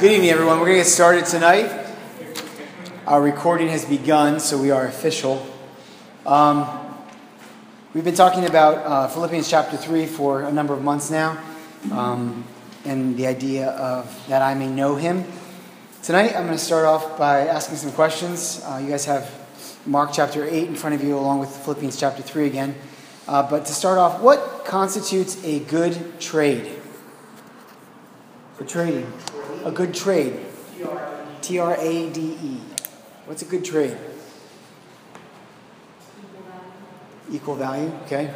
Good evening, everyone. We're going to get started tonight. Our recording has begun, so we are official. We've been talking about Philippians chapter 3 for a number of months now, and the idea of that I may know him. Tonight, I'm going to start off by asking some questions. You guys have Mark chapter 8 in front of you, along with Philippians chapter 3 again. But to start off, what constitutes a good trade? For trading. A good trade. T-R-A-D-E. What's a good trade? Equal value, okay.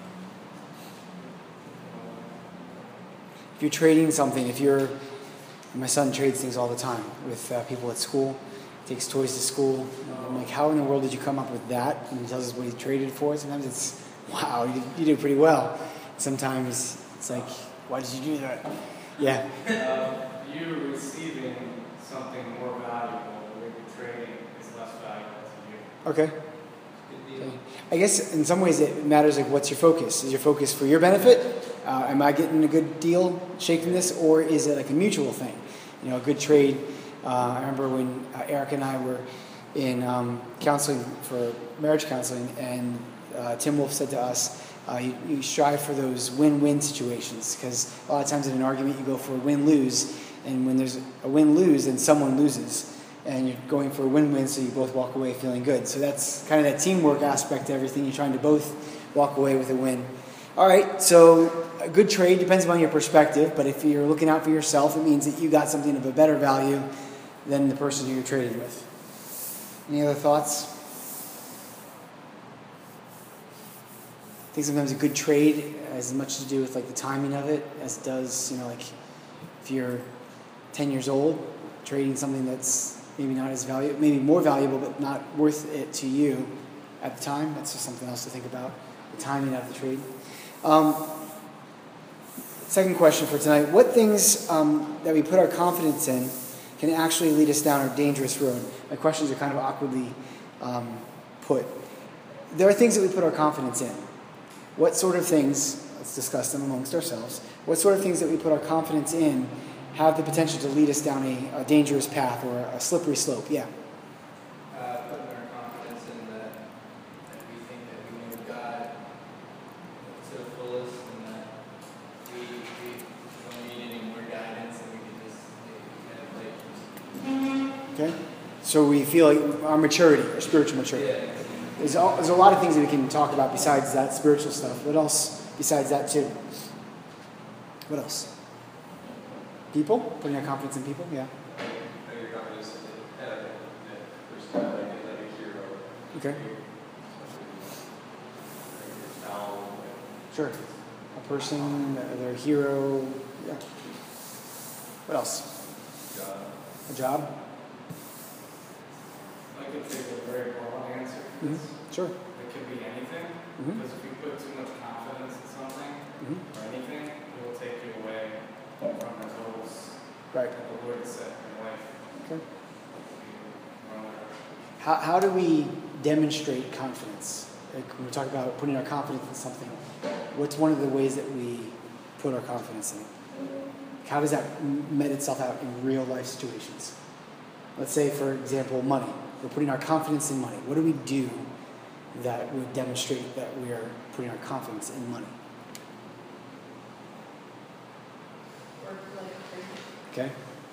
If you're trading something, my son trades things all the time with people at school. Takes toys to school. I'm like, how in the world did you come up with that? And he tells us what he traded for. Sometimes it's, wow, you did pretty well. Sometimes it's like, why did you do that? Yeah. You receiving something more valuable, when you're trading is less valuable to you. Okay. I guess in some ways it matters, like, what's your focus? Is your focus for your benefit? Am I getting a good deal shaking this? Or is it like a mutual thing? You know, a good trade. I remember when Eric and I were in counseling for marriage counseling, and Tim Wolf said to us, you strive for those win-win situations, because a lot of times in an argument you go for a win-lose, and when there's a win-lose, then someone loses, and you're going for a win-win, so you both walk away feeling good. So that's kind of that teamwork aspect to everything. You're trying to both walk away with a win. All right, so a good trade depends upon your perspective, but if you're looking out for yourself, it means that you got something of a better value than the person who you're trading with. Any other thoughts? I think sometimes a good trade has as much to do with like the timing of it as it does, like if you're 10 years old, trading something that's maybe not as valuable, maybe more valuable, but not worth it to you at the time. That's just something else to think about, the timing of the trade. Second question for tonight: what things that we put our confidence in can actually lead us down a dangerous road? My questions are kind of awkwardly put. There are things that we put our confidence in. What sort of things, let's discuss them amongst ourselves, what sort of things that we put our confidence in have the potential to lead us down a dangerous path or a slippery slope? Yeah. Putting our confidence in that we think that we know God to the fullest, and that we don't need any more guidance, and we can just Okay. So we feel like our maturity, our spiritual maturity. Yeah. There's a lot of things that we can talk about besides that spiritual stuff. What else besides that too? What else? People? Putting our confidence in people? Yeah. your confidence in a personality, like a hero. Okay. Sure. A person, their hero. Yeah. What else? A job? I could take a very broad answer. Sure. It could be anything, because if you put too much confidence in something or anything, it will take you away from the goals Right. that the Lord has set in your life. Okay. How do we demonstrate confidence? Like when we talk about putting our confidence in something, what's one of the ways that we put our confidence in it? How does that met itself out in real life situations? Let's say, for example, money. We're putting our confidence in money. What do we do that would demonstrate that we are putting our confidence in money? Work like crazy. Okay?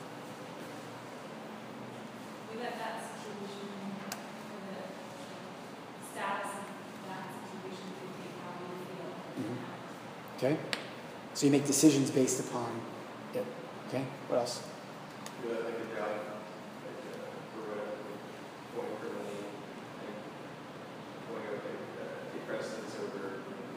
We let that situation or the status of that situation dictate how we feel. Okay? So you make decisions based upon it. Okay? What else? Like a job, for whatever, going for money, going over take precedence over.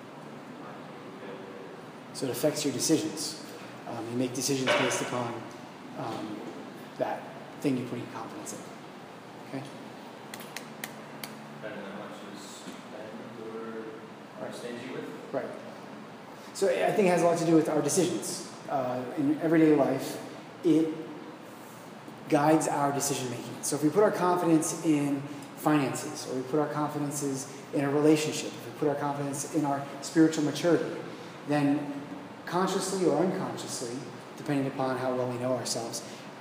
So it affects your decisions. You make decisions based upon that thing you're putting confidence in. Okay? Depending on how much you spend or are stingy with. Right. So I think it has a lot to do with our decisions. In everyday life, it guides our decision making. So if we put our confidence in finances, or we put our confidences in a relationship, if we put our confidence in our spiritual maturity, then consciously or unconsciously, depending upon how well we know ourselves,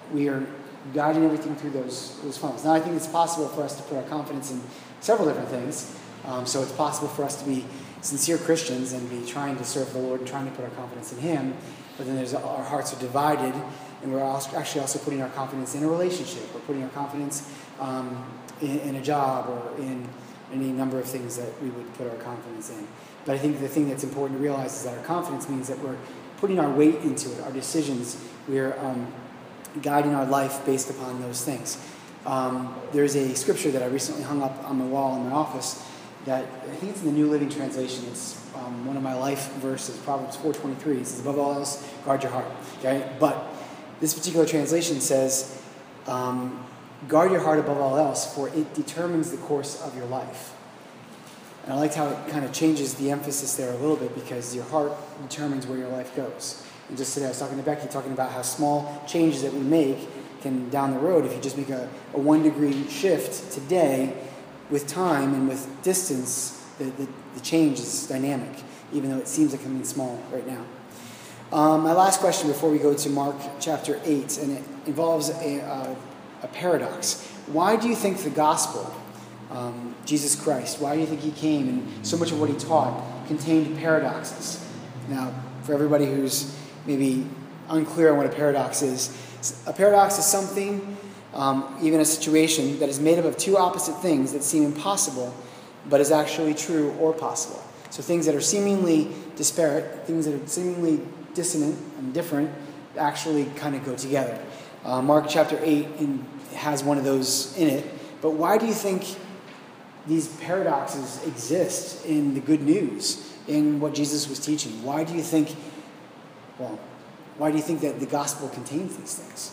we are guiding everything through those funnels. Now, I think it's possible for us to put our confidence in several different things. So it's possible for us to be sincere Christians and be trying to serve the Lord and trying to put our confidence in Him. But then our hearts are divided, and we're actually also putting our confidence in a relationship. We're putting our confidence in a job or in any number of things that we would put our confidence in. But I think the thing that's important to realize is that our confidence means that we're putting our weight into it, our decisions. We're guiding our life based upon those things. There's a scripture that I recently hung up on the wall in my office that I think it's in the New Living Translation. It's one of my life verses, Proverbs 4:23. It says, above all else, guard your heart. Okay? But this particular translation says, guard your heart above all else, for it determines the course of your life. And I liked how it kind of changes the emphasis there a little bit, because your heart determines where your life goes. And just today I was talking to Becky, talking about how small changes that we make can, down the road, if you just make a 1 degree shift today, with time and with distance, the change is dynamic, even though it seems like something small right now. My last question before we go to Mark chapter 8, and it involves a paradox. Why do you think the gospel, Jesus Christ, why do you think he came and so much of what he taught contained paradoxes? Now, for everybody who's maybe unclear on what a paradox is something, even a situation that is made up of two opposite things that seem impossible, but is actually true or possible. So things that are seemingly disparate, things that are seemingly dissonant and different, actually kind of go together. Mark chapter 8 has one of those in it. But why do you think these paradoxes exist in the good news, in what Jesus was teaching? Why do you think that the gospel contains these things?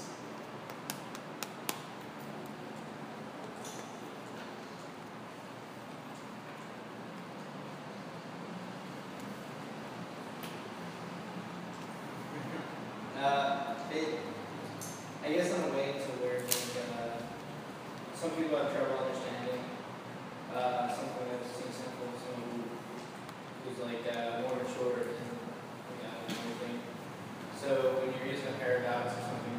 I guess in a way to where some people have trouble understanding something that seems simple, someone who's like more mature and everything. So when you're using a paradox or something,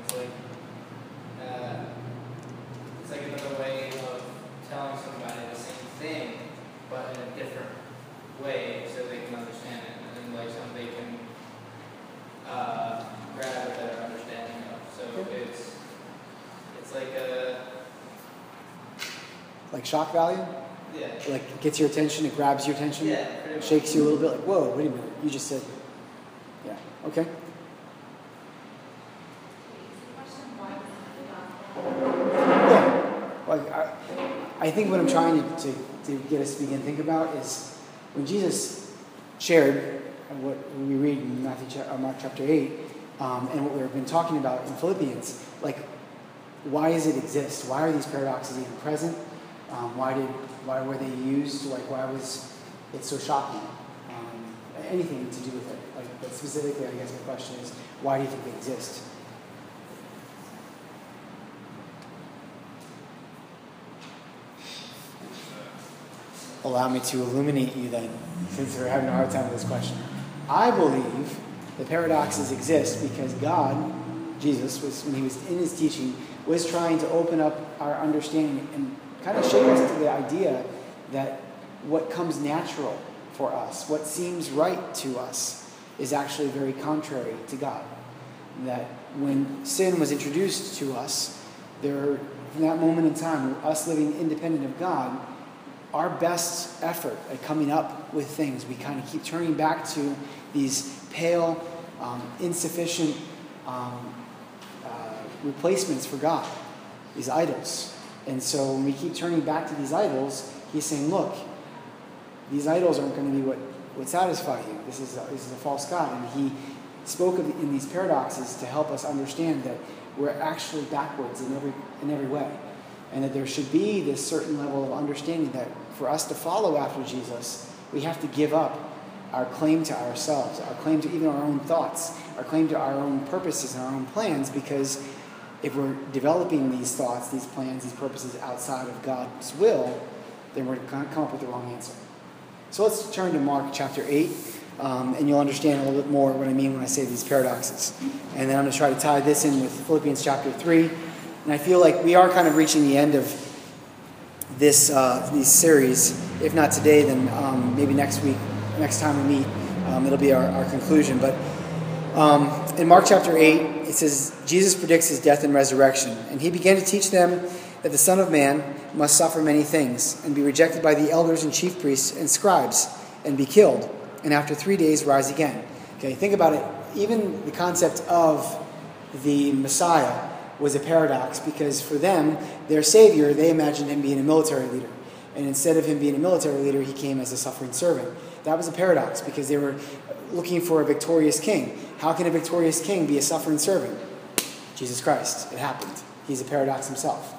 it's like another way of telling somebody the same thing, but in a different way, so they can understand it, and then like something they can grab a better understanding of. So it's like like shock value? Yeah. Like gets your attention, it grabs your attention? Yeah, pretty much. Shakes you a little bit, like, whoa, wait a minute, you just said, yeah, okay. Yeah, well, I think what I'm trying to get us to begin to think about is when Jesus shared what we read in Mark chapter 8, and what we've been talking about in Philippians, like, why does it exist? Why are these paradoxes even present? Why were they used? Like, why was it so shocking? Anything to do with it. Like, but specifically, I guess my question is, why do you think they exist? Allow me to illuminate you then, since we're having a hard time with this question. I believe the paradoxes exist because God, Jesus, when he was in his teaching, was trying to open up our understanding and kind of shake us to the idea that what comes natural for us, what seems right to us, is actually very contrary to God. That when sin was introduced to us, from that moment in time, us living independent of God, our best effort at coming up with things, we kind of keep turning back to these pale, insufficient replacements for God, these idols. And so when we keep turning back to these idols, he's saying, look, these idols aren't going to be what satisfy you. This is a false God. And he spoke in these paradoxes to help us understand that we're actually backwards in every way. And that there should be this certain level of understanding that for us to follow after Jesus, we have to give up our claim to ourselves, our claim to even our own thoughts, our claim to our own purposes and our own plans, because if we're developing these thoughts, these plans, these purposes outside of God's will, then we're going to come up with the wrong answer. So let's turn to Mark chapter 8. and you'll understand a little bit more what I mean when I say these paradoxes. And then I'm going to try to tie this in with Philippians chapter 3. And I feel like we are kind of reaching the end of this series. If not today, then maybe next week, next time we meet, it'll be our conclusion. But in Mark chapter 8, it says, Jesus predicts his death and resurrection. And he began to teach them that the Son of Man must suffer many things, and be rejected by the elders and chief priests and scribes, and be killed, and after 3 days rise again. Okay, think about it. Even the concept of the Messiah was a paradox, because for them, their Savior, they imagined him being a military leader. And instead of him being a military leader, he came as a suffering servant. That was a paradox, because they were looking for a victorious king. How can a victorious king be a suffering servant? Jesus Christ. It happened. He's a paradox himself.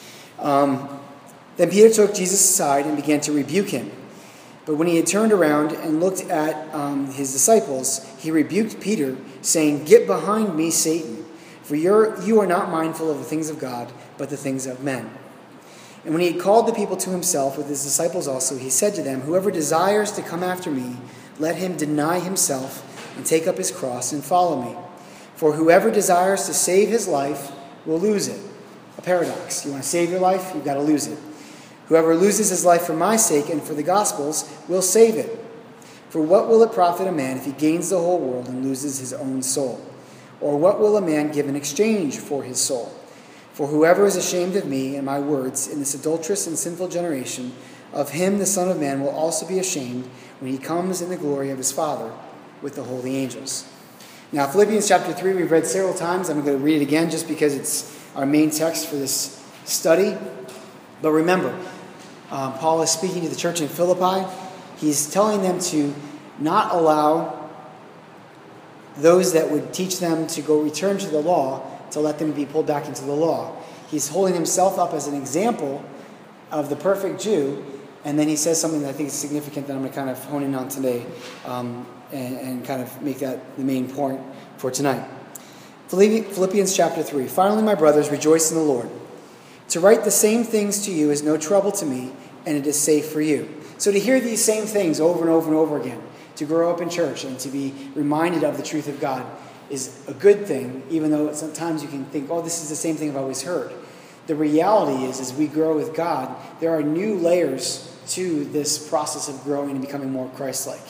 Then Peter took Jesus aside and began to rebuke him. But when he had turned around and looked at his disciples, he rebuked Peter, saying, "Get behind me, Satan, for you are not mindful of the things of God, but the things of men." And when he had called the people to himself with his disciples also, he said to them, "Whoever desires to come after me, let him deny himself and take up his cross and follow me. For whoever desires to save his life will lose it." A paradox. You want to save your life, you've got to lose it. "Whoever loses his life for my sake and for the gospel's will save it. For what will it profit a man if he gains the whole world and loses his own soul? Or what will a man give in exchange for his soul? For whoever is ashamed of me and my words in this adulterous and sinful generation, of him the Son of Man will also be ashamed when he comes in the glory of his Father with the holy angels." Now, Philippians chapter 3 we've read several times. I'm going to read it again just because it's our main text for this study. But remember, Paul is speaking to the church in Philippi. He's telling them to not allow those that would teach them to go return to the law to let them be pulled back into the law. He's holding himself up as an example of the perfect Jew, and then he says something that I think is significant that I'm going to kind of hone in on today and kind of make that the main point for tonight. Philippians chapter 3. "Finally, my brothers, rejoice in the Lord. To write the same things to you is no trouble to me, and it is safe for you." So to hear these same things over and over and over again, to grow up in church and to be reminded of the truth of God is a good thing, even though sometimes you can think, oh, this is the same thing I've always heard. The reality is, as we grow with God, there are new layers to this process of growing and becoming more Christ-like.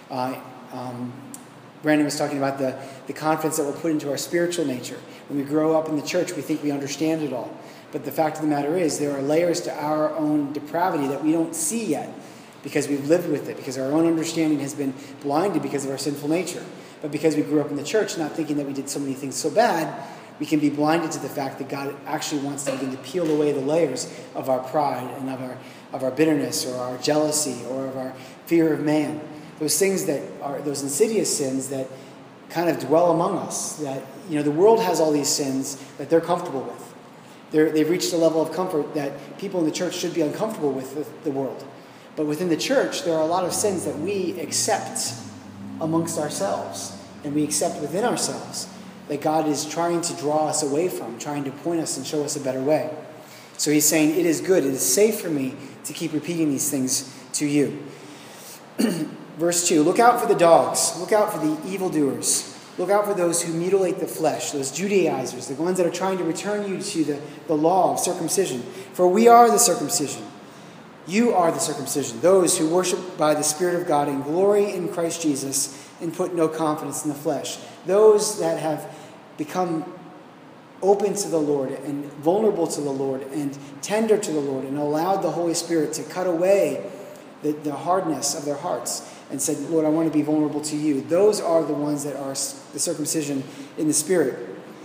Brandon was talking about the confidence that we're put into our spiritual nature. When we grow up in the church, we think we understand it all. But the fact of the matter is, there are layers to our own depravity that we don't see yet because we've lived with it, because our own understanding has been blinded because of our sinful nature. But because we grew up in the church not thinking that we did so many things so bad, we can be blinded to the fact that God actually wants to begin to peel away the layers of our pride and of our bitterness or our jealousy or of our fear of man. Those things that are those insidious sins that kind of dwell among us. That, the world has all these sins that they're comfortable with. They've reached a level of comfort that people in the church should be uncomfortable with the world. But within the church, there are a lot of sins that we accept amongst ourselves and we accept within ourselves that God is trying to draw us away from, trying to point us and show us a better way. So he's saying, it is good, it is safe for me to keep repeating these things to you. Verse 2, "Look out for the dogs, look out for the evildoers, look out for those who mutilate the flesh," those Judaizers, the ones that are trying to return you to the law of circumcision. "For we are the circumcision. You are the circumcision, those who worship by the Spirit of God and glory in Christ Jesus and put no confidence in the flesh." Those that have become open to the Lord and vulnerable to the Lord and tender to the Lord and allowed the Holy Spirit to cut away the hardness of their hearts and said, "Lord, I want to be vulnerable to you." Those are the ones that are the circumcision in the Spirit.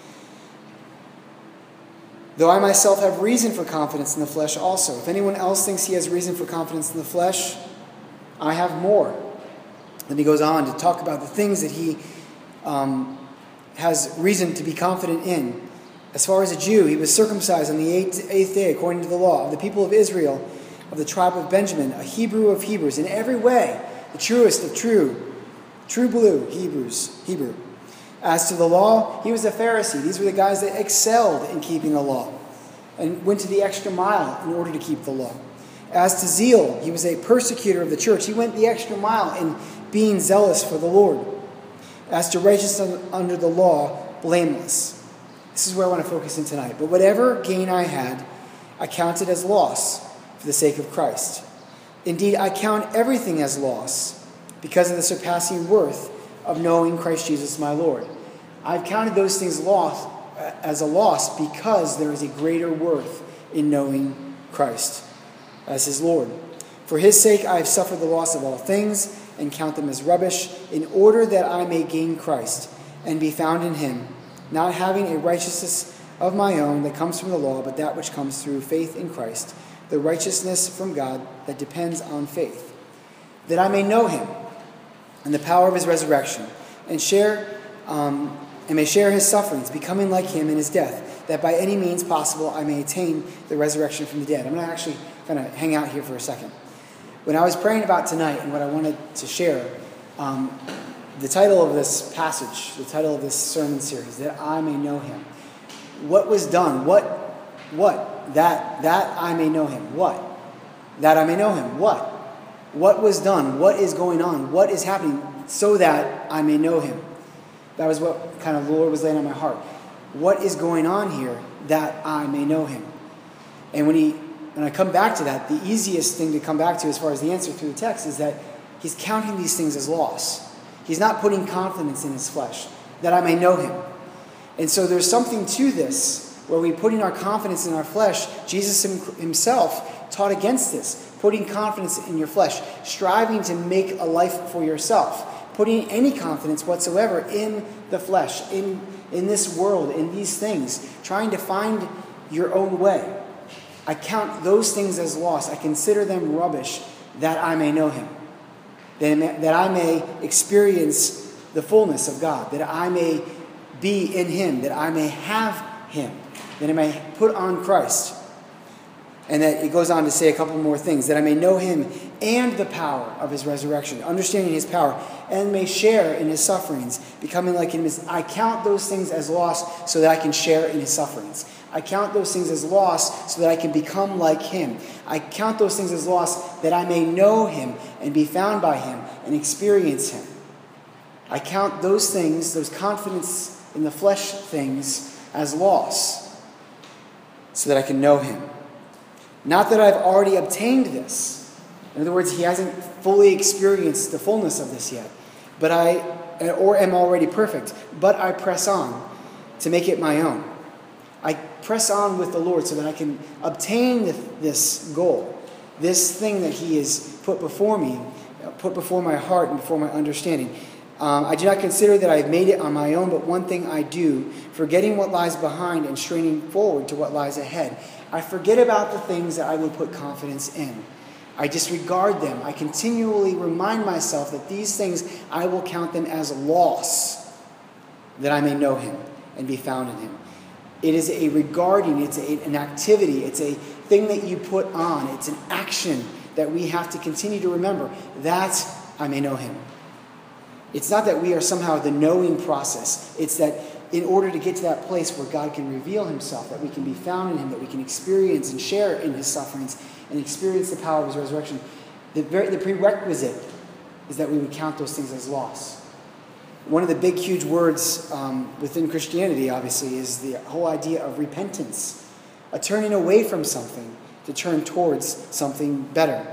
"Though I myself have reason for confidence in the flesh also. If anyone else thinks he has reason for confidence in the flesh, I have more." Then he goes on to talk about the things that he has reason to be confident in. As far as a Jew, he was circumcised on the eighth day according to the law, of the people of Israel, of the tribe of Benjamin, a Hebrew of Hebrews, in every way, the truest of true blue Hebrew. As to the law, he was a Pharisee. These were the guys that excelled in keeping the law and went to the extra mile in order to keep the law. As to zeal, he was a persecutor of the church. He went the extra mile in being zealous for the Lord. As to righteousness under the law, blameless. This is where I want to focus in tonight. But whatever gain I had, I counted as loss for the sake of Christ. Indeed, I count everything as loss because of the surpassing worth of knowing Christ Jesus my Lord. I've counted those things as a loss because there is a greater worth in knowing Christ as his Lord. For his sake I have suffered the loss of all things and count them as rubbish, in order that I may gain Christ and be found in him, not having a righteousness of my own that comes from the law, but that which comes through faith in Christ, the righteousness from God that depends on faith, that I may know him and the power of his resurrection, and may share his sufferings, becoming like him in his death, that by any means possible I may attain the resurrection from the dead. I'm going to actually kind of hang out here for a second. When I was praying about tonight and what I wanted to share, the title of this passage, the title of this sermon series, that I may know him. What was done? What? That I may know him. What? That I may know him. What? What was done? What is going on? What is happening so that I may know him? That was what kind of the Lord was laying on my heart. What is going on here that I may know him? And when I come back to that, the easiest thing to come back to as far as the answer through the text is that he's counting these things as loss. He's not putting confidence in his flesh, that I may know him. And so there's something to this where we're putting our confidence in our flesh. Jesus himself taught against this, putting confidence in your flesh, striving to make a life for yourself, putting any confidence whatsoever in the flesh, in this world, in these things, trying to find your own way. I count those things as loss. I consider them rubbish that I may know him, that I may experience the fullness of God, that I may be in him, that I may have him, that I may put on Christ. And that it goes on to say a couple more things, that I may know him and the power of his resurrection, understanding his power, and may share in his sufferings, becoming like him. I count those things as loss so that I can share in his sufferings. I count those things as loss so that I can become like him. I count those things as loss that I may know him and be found by him and experience him. I count those things, those confidence in the flesh things, as loss so that I can know him. Not that I've already obtained this. In other words, he hasn't fully experienced the fullness of this yet. Or am already perfect. But I press on to make it my own. I press on with the Lord so that I can obtain this goal, this thing that he has put before me, put before my heart and before my understanding. I do not consider that I have made it on my own, but one thing I do, forgetting what lies behind and straining forward to what lies ahead. I forget about the things that I would put confidence in. I disregard them. I continually remind myself that these things, I will count them as loss, that I may know him and be found in him. It is a regarding, it's an activity, it's a thing that you put on, it's an action that we have to continue to remember. That I may know him. It's not that we are somehow the knowing process. It's that in order to get to that place where God can reveal himself, that we can be found in him, that we can experience and share in his sufferings and experience the power of his resurrection, the prerequisite is that we would count those things as loss. One of the big, huge words within Christianity, obviously, is the whole idea of repentance, a turning away from something to turn towards something better.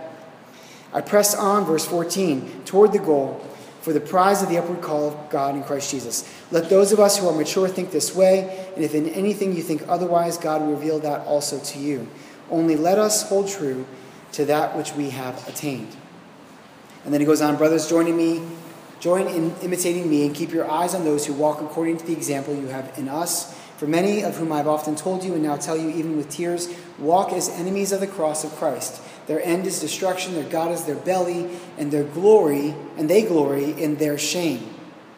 I press on, verse 14, toward the goal for the prize of the upward call of God in Christ Jesus. Let those of us who are mature think this way, and if in anything you think otherwise, God will reveal that also to you. Only let us hold true to that which we have attained. And then he goes on, brothers, join in imitating me and keep your eyes on those who walk according to the example you have in us. For many of whom I have often told you and now tell you even with tears, walk as enemies of the cross of Christ. Their end is destruction, their God is their belly, and they glory in their shame,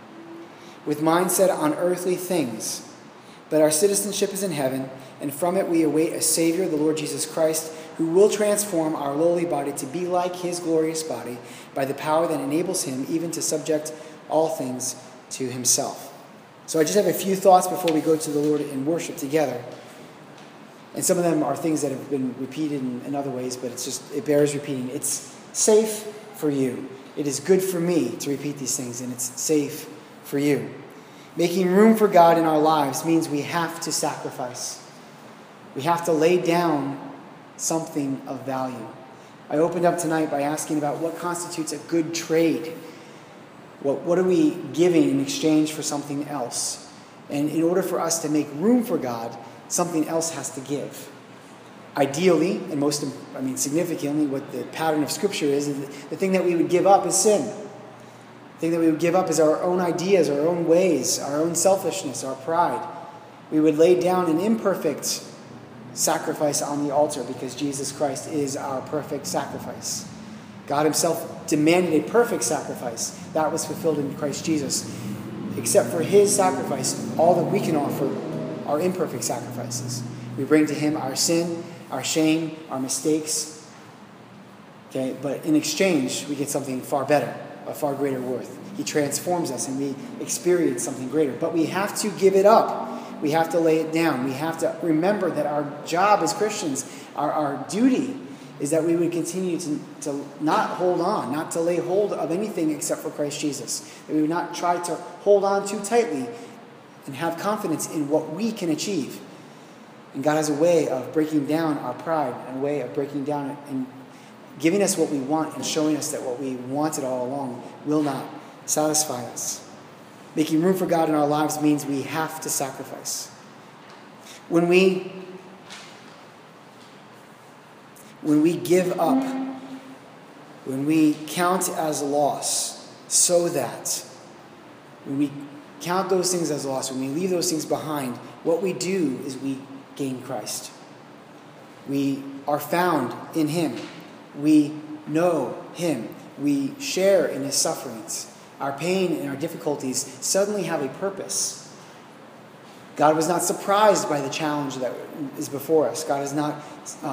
with mindset on earthly things. But our citizenship is in heaven, and from it we await a Savior, the Lord Jesus Christ, who will transform our lowly body to be like his glorious body by the power that enables him even to subject all things to himself. So I just have a few thoughts before we go to the Lord in worship together. And some of them are things that have been repeated in other ways, but it bears repeating. It's safe for you. It is good for me to repeat these things, and it's safe for you. Making room for God in our lives means we have to sacrifice. We have to lay down something of value. I opened up tonight by asking about what constitutes a good trade. What are we giving in exchange for something else? And in order for us to make room for God, something else has to give. Ideally, and significantly, what the pattern of Scripture is the thing that we would give up is sin. The thing that we would give up is our own ideas, our own ways, our own selfishness, our pride. We would lay down an imperfect sacrifice on the altar because Jesus Christ is our perfect sacrifice. God himself demanded a perfect sacrifice. That was fulfilled in Christ Jesus. Except for his sacrifice, all that we can offer are imperfect sacrifices. We bring to him our sin, our shame, our mistakes. Okay, but in exchange, we get something far better, a far greater worth. He transforms us and we experience something greater. But we have to give it up. We have to lay it down. We have to remember that our job as Christians, our duty, is that we would continue to not hold on, not to lay hold of anything except for Christ Jesus. That we would not try to hold on too tightly and have confidence in what we can achieve. And God has a way of breaking down our pride, and a way of breaking down and giving us what we want and showing us that what we wanted all along will not satisfy us. Making room for God in our lives means we have to sacrifice. When we give up, when we count as loss, when we count those things as loss, when we leave those things behind, what we do is we gain Christ. We are found in him. We know him. We share in his sufferings. Our pain and our difficulties suddenly have a purpose. God was not surprised by the challenge that is before us. God is not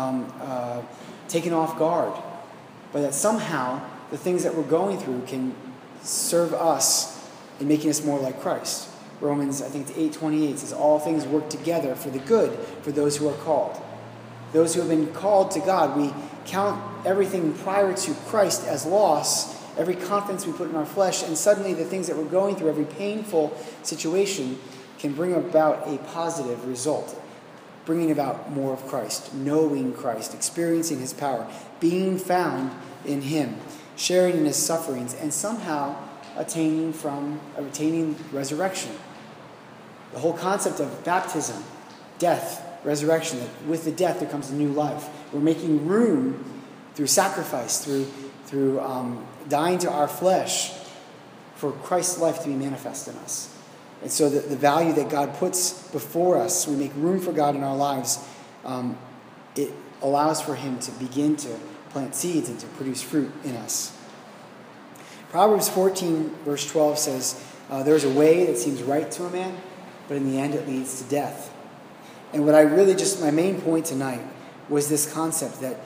taken off guard. But that somehow the things that we're going through can serve us in making us more like Christ. Romans, I think it's 8:28 says, all things work together for the good for those who are called. Those who have been called to God, we count everything prior to Christ as loss, every confidence we put in our flesh, and suddenly the things that we're going through, every painful situation, can bring about a positive result. Bringing about more of Christ, knowing Christ, experiencing his power, being found in him, sharing in his sufferings, and somehow attaining resurrection. The whole concept of baptism, death, resurrection, that with the death there comes a new life. We're making room through sacrifice, through dying to our flesh, for Christ's life to be manifest in us. And so the value that God puts before us, we make room for God in our lives, it allows for him to begin to plant seeds and to produce fruit in us. Proverbs 14, verse 12 says, there's a way that seems right to a man, but in the end it leads to death. And my main point tonight was this concept that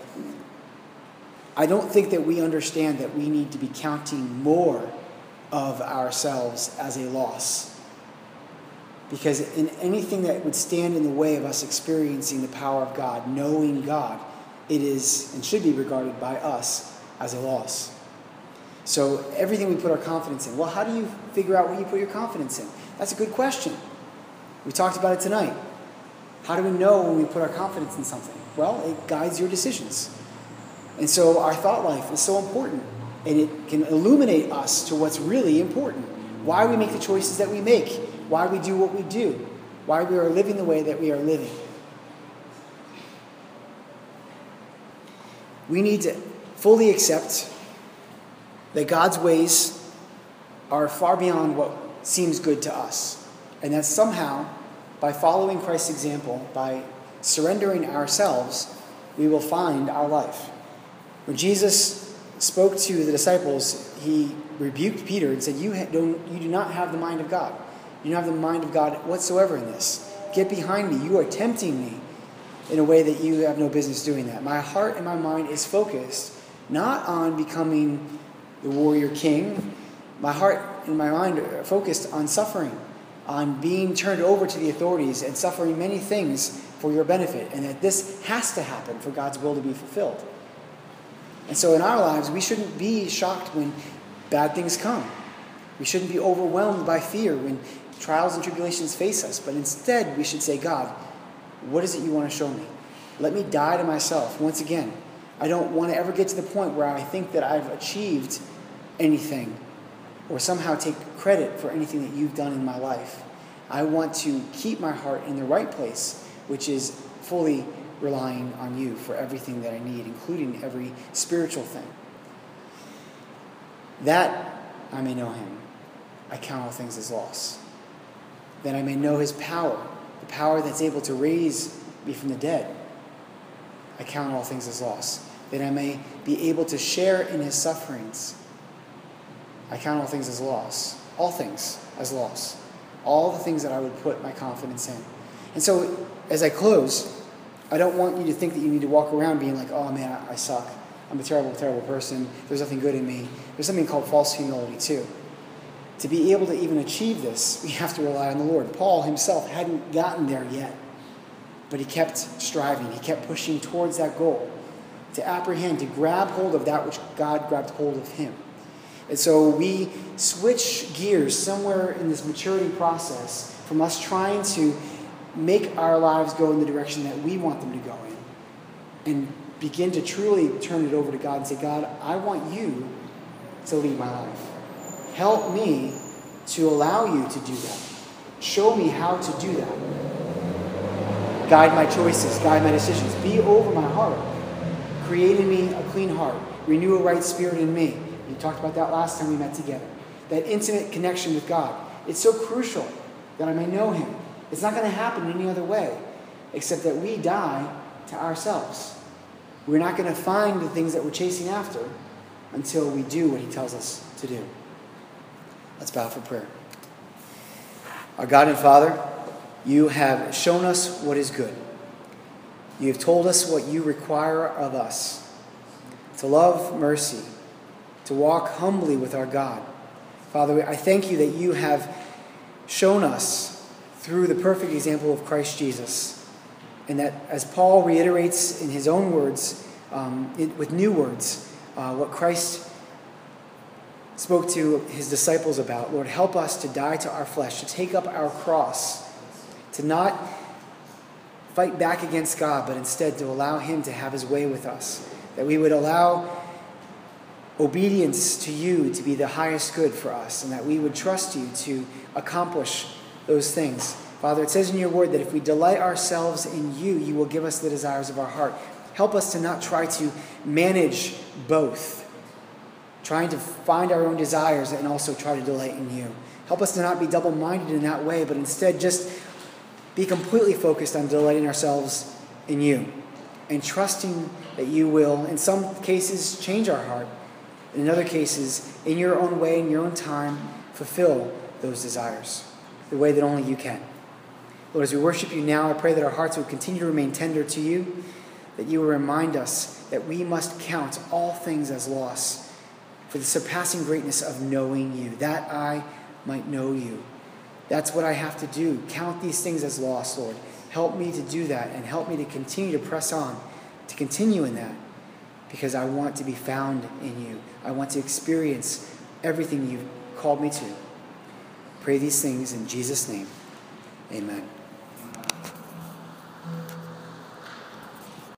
I don't think that we understand that we need to be counting more of ourselves as a loss. Because in anything that would stand in the way of us experiencing the power of God, knowing God, it is and should be regarded by us as a loss. So everything we put our confidence in. Well, how do you figure out what you put your confidence in? That's a good question. We talked about it tonight. How do we know when we put our confidence in something? Well, it guides your decisions. And so our thought life is so important. And it can illuminate us to what's really important. Why we make the choices that we make. Why we do what we do. Why we are living the way that we are living. We need to fully accept that God's ways are far beyond what seems good to us. And that somehow, by following Christ's example, by surrendering ourselves, we will find our life. When Jesus spoke to the disciples, he rebuked Peter and said, you do not have the mind of God. You don't have the mind of God whatsoever in this. Get behind me. You are tempting me in a way that you have no business doing that. My heart and my mind is focused not on becoming the warrior king. My heart and my mind are focused on suffering, on being turned over to the authorities and suffering many things for your benefit, and that this has to happen for God's will to be fulfilled. And so in our lives, we shouldn't be shocked when bad things come. We shouldn't be overwhelmed by fear when trials and tribulations face us. But instead, we should say, God, what is it you want to show me? Let me die to myself. Once again, I don't want to ever get to the point where I think that I've achieved anything or somehow take credit for anything that you've done in my life. I want to keep my heart in the right place, which is fully relying on you for everything that I need, including every spiritual thing. That I may know him. I count all things as loss. That I may know his power, the power that's able to raise me from the dead. I count all things as loss. That I may be able to share in his sufferings. I count all things as loss. All things as loss. All the things that I would put my confidence in. And so, as I close, I don't want you to think that you need to walk around being like, oh man, I suck. I'm a terrible, terrible person. There's nothing good in me. There's something called false humility too. To be able to even achieve this, we have to rely on the Lord. Paul himself hadn't gotten there yet, but he kept striving. He kept pushing towards that goal, to apprehend, to grab hold of that which God grabbed hold of him. And so we switch gears somewhere in this maturity process from us trying to make our lives go in the direction that we want them to go in, and begin to truly turn it over to God and say, God, I want you to lead my life. Help me to allow you to do that. Show me how to do that. Guide my choices, guide my decisions. Be over my heart. Create in me a clean heart. Renew a right spirit in me. We talked about that last time we met together. That intimate connection with God. It's so crucial that I may know him. It's not going to happen any other way except that we die to ourselves. We're not going to find the things that we're chasing after until we do what he tells us to do. Let's bow for prayer. Our God and Father, you have shown us what is good. You have told us what you require of us. To love mercy, to walk humbly with our God. Father, I thank you that you have shown us through the perfect example of Christ Jesus. And that as Paul reiterates in his own words, with new words, what Christ spoke to his disciples about. Lord, help us to die to our flesh, to take up our cross, to not fight back against God, but instead to allow him to have his way with us. That we would allow obedience to you to be the highest good for us, and that we would trust you to accomplish those things. Father, it says in your word that if we delight ourselves in you, you will give us the desires of our heart. Help us to not try to manage both, trying to find our own desires and also try to delight in you. Help us to not be double-minded in that way, but instead just be completely focused on delighting ourselves in you and trusting that you will, in some cases, change our heart. In other cases, in your own way, in your own time, fulfill those desires the way that only you can. Lord, as we worship you now, I pray that our hearts will continue to remain tender to you, that you will remind us that we must count all things as loss for the surpassing greatness of knowing you, that I might know you. That's what I have to do. Count these things as loss, Lord. Help me to do that, and help me to continue to press on, to continue in that, because I want to be found in you. I want to experience everything you've called me to. Pray these things in Jesus' name. Amen.